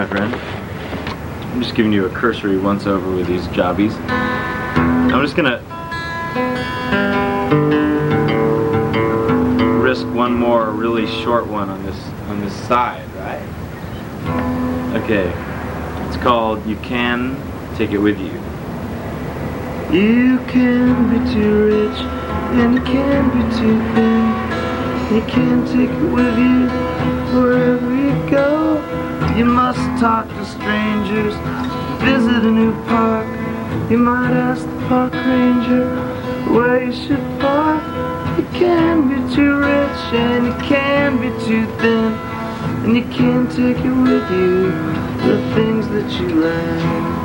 My friend, I'm just giving you a cursory once over with these jobbies. I'm just gonna risk one more really short one on this side, right? Okay, it's called "You Can Take It With You." You can be too rich and you can be too thin. You can take it with you wherever you go. You must talk to strangers, visit a new park. You might ask the park ranger where you should park. You can be too rich and you can be too thin. And you can take it with you, the things that you learn.